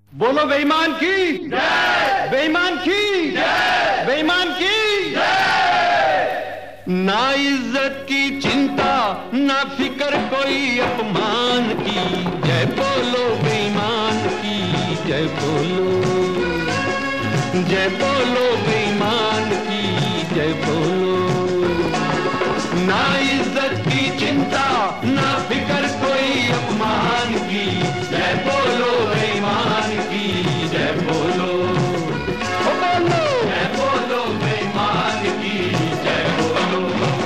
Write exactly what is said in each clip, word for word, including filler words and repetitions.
बोलो बेईमान की जय, बेईमान की जय, बेईमान की जय। ना इज्जत की चिंता ना फिक्र कोई अपमान की, जय बोलो बेईमान की जय बोलो, जय बोलो बेईमान की जय बोलो। ना इज्जत की चिंता ना फिक्र कोई अपमान की, जय बोलो बेईमान की जय बोलो, ओ बोलो जय बोलो बेईमान की जय बोलो।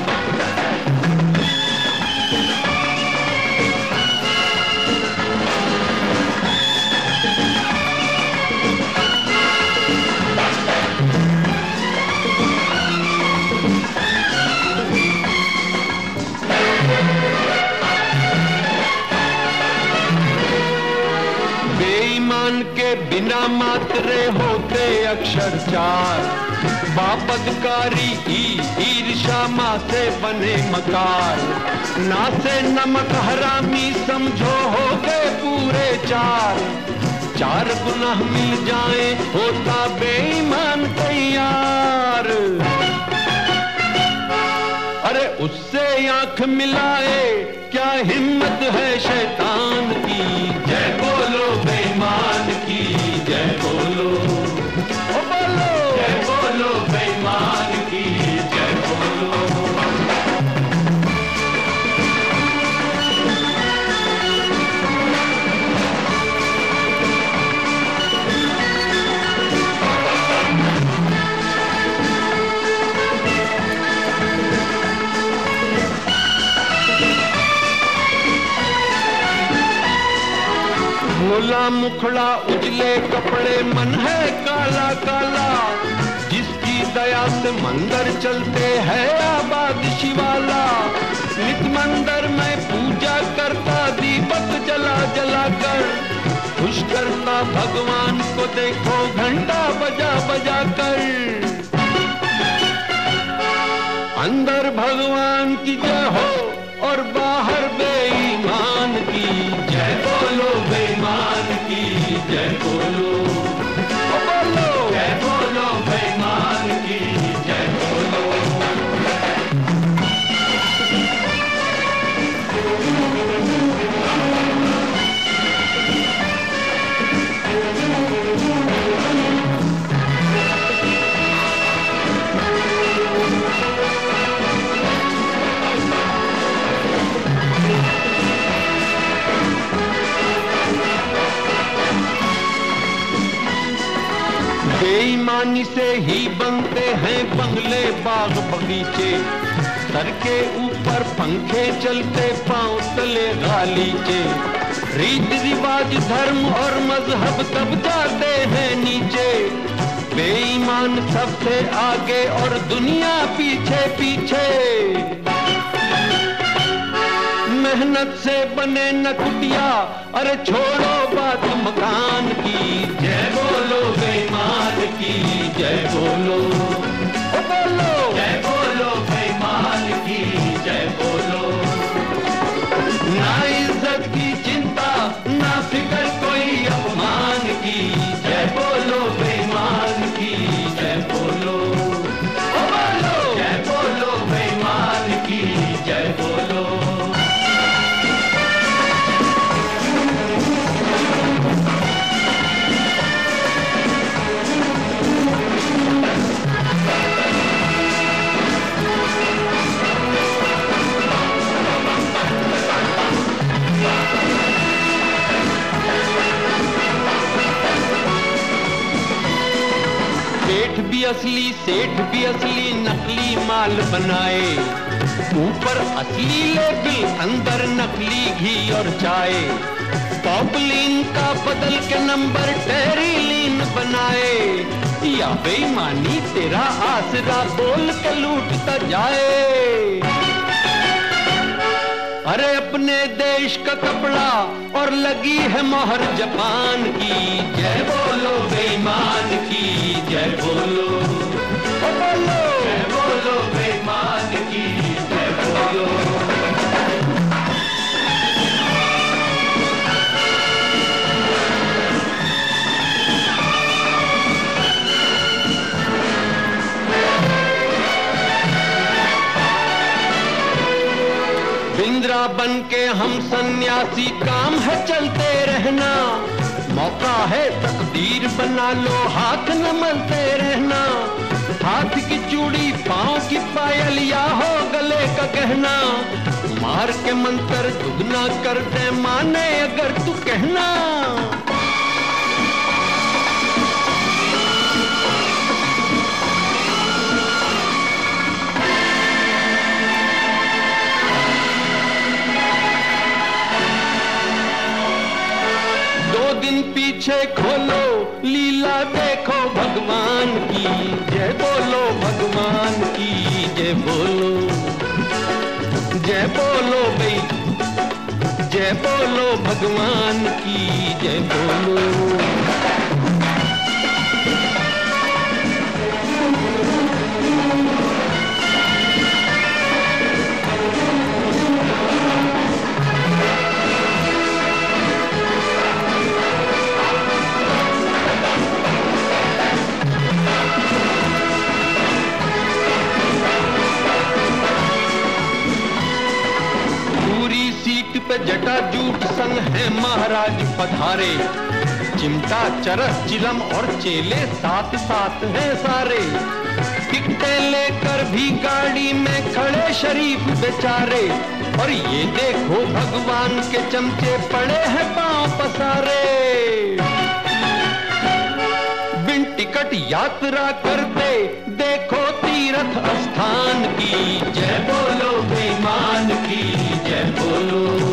बेईमान के बिना मात्रे होते अक्षर चार, बापदकारी ही ईर्षा माँ से बने मकार। ना से नमक हरामी समझो हो गए पूरे चार, चार गुनाह मिल जाए होता बेईमान तैयार। अरे उससे आंख मिलाए क्या हिम्मत है शैतान की, जय बोलो बेईमान की जय बोलो, ओ बोलो जय बोलो बेईमान की जय बोलो। भोला मुखड़ा उजले कपड़े मन है काला काला, जिसकी दया से मंदिर चलते हैं आबाद शिवाला। नित मंदिर में पूजा करता दीपक जला जला कर, खुश करता भगवान को देखो घंटा बजा बजा कर। अंदर भगवान की जय हो और बाहर बेईमान की, जय बोलो बेईमान की जय बोलो, ओ बोलो जय बोलो बेईमान की जय बोलो। बेईमानी से ही बनते हैं बंगले बाग बगीचे, सर के ऊपर पंखे चलते पांव तले गालीचे। रीत रिवाज धर्म और मजहब तब जाते हैं नीचे, बेईमान सबसे आगे और दुनिया पीछे पीछे। मेहनत से बने न कुटिया, अरे छोड़ो बात मकान की, जय बोलो बेईमान की जय बोलो, ओ बोलो जय बोलो बेईमान की जय बोलो। ना इज्जत की चिंता ना फिक्र कोई अपमान की, जय बोलो बेईमान की जय बोलो, ओ बोलो जय बोलो बेईमान की जय बोलो। सेठ भी असली सेठ भी असली नकली माल बनाए, ऊपर असली लेबिल अंदर नकली घी और चाय। पॉपुलिन का बदल के नंबर टेरिलीन बनाए, या बेईमानी तेरा आसरा बोल के लूटता जाए। अरे अपने देश का कपड़ा और लगी है मोहर जापान की, जय बोलो बेईमान की जय बोलो, ओ बोलो जय बोलो बेईमान की जय बोलो। ना बन के हम सन्यासी, काम है चलते रहना। मौका है तकदीर बना लो, हाथ न मलते रहना। हाथ की चूड़ी, पाँव की पायल या हो गले का गहना, मार के मंत्र दुगना कर दे माने अगर तू कहना। दिन पीछे खोलो, लीला देखो भगवान की। जय बोलो भगवान की, जय बोलो, जय बोलो भाई, जय बोलो भगवान की, जय बोलो। पे जटाजूट संग है महाराज पधारे, चिमटा चरस चिलम और चेले साथ साथ हैं सारे। टिकटें लेकर भी गाड़ी में खड़े शरीफ बेचारे, और ये देखो भगवान के चमचे पड़े हैं पांव पसारे। बिन टिकट यात्रा करते देखो तीर्थ स्थान की। जय बोलो बेईमान की, जय बोलो।